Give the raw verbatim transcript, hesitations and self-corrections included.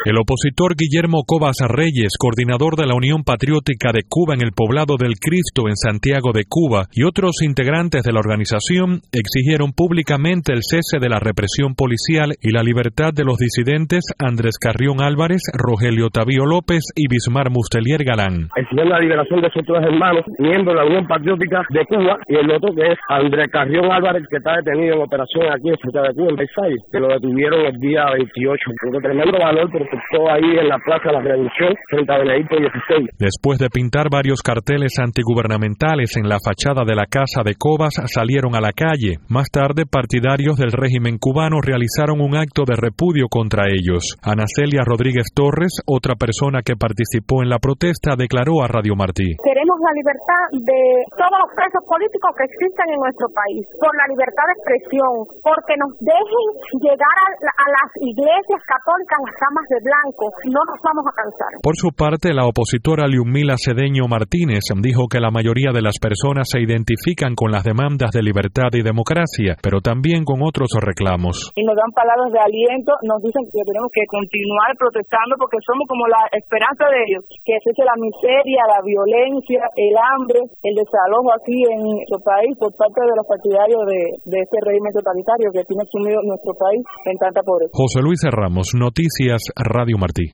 El opositor Guillermo Cobas Reyes, coordinador de la Unión Patriótica de Cuba en el poblado del Cristo en Santiago de Cuba, y otros integrantes de la organización exigieron públicamente el cese de la represión policial y la libertad de los disidentes Andrés Carrión Álvarez, Rogelio Tavío López y Bismar Mustelier Galán. Exigiendo la liberación de sus tres hermanos, miembros de la Unión Patriótica de Cuba, y el otro que es Andrés Carrión Álvarez, que está detenido en operación aquí en Santiago de Cuba, en Versailles, que lo detuvieron el día veintiocho. Con tremendo valor, porque estuvo ahí en la Plaza de la Revolución, frente a Benedicto dieciséis. Después de pintar varios carteles antigubernamentales en la fachada de la casa de Cobas, salieron a la calle. Más tarde, partidarios del régimen cubano realizaron un acto de repudio contra ellos. Ana Celia Rodríguez Torres, otra persona que participó en la protesta, declaró a Radio Martí: queremos la libertad de todos los presos políticos que existen en nuestro país, por la libertad de expresión, porque nos dejen llegar a, a las iglesias católicas, las camas de blanco, no nos vamos a cansar. Por su parte, la opositora Liumila Cedeño Martínez dijo que la mayoría de las personas se identifican con las demandas de libertad y democracia, pero también con otros reclamos. Y nos dan palabras de aliento, nos dicen que tenemos que continuar protestando porque somos como la esperanza de ellos, que cese la miseria, la violencia, el hambre, el desalojo aquí en nuestro país por parte de los partidarios de, de este régimen totalitario que tiene sumido nuestro país en tanta pobreza. José Luis Ramos, Noticias Radio Martí.